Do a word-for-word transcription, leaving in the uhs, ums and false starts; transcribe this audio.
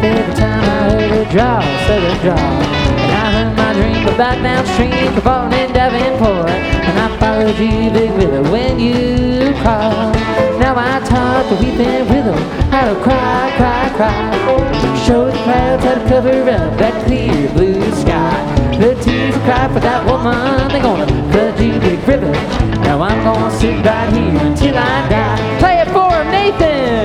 every time I heard it draw, southern draw. And I heard my dream about downstream from falling in Davenport. And I followed you, big river, when you called. Now I taught the weeping willow how to cry, cry, cry. Show the clouds how to cover up that clear blue sky. The tears will cry for that woman, they're gonna flood you, big river. Now I'm gonna sit right here until I die. Play it for him, Nathan!